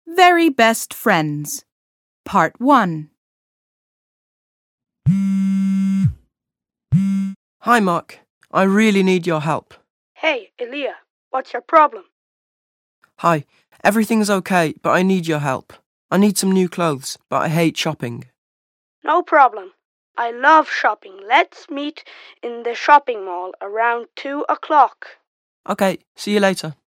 Very Best Friends, Part 1. Hi, Mark. I really need your help. Hey, Elia, what's your problem? Hi. Everything's okay, but I need your help. I need some new clothes, but I hate shopping. No problem. I love shopping. Let's meet in the shopping mall around 2 o'clock. Okay, see you later.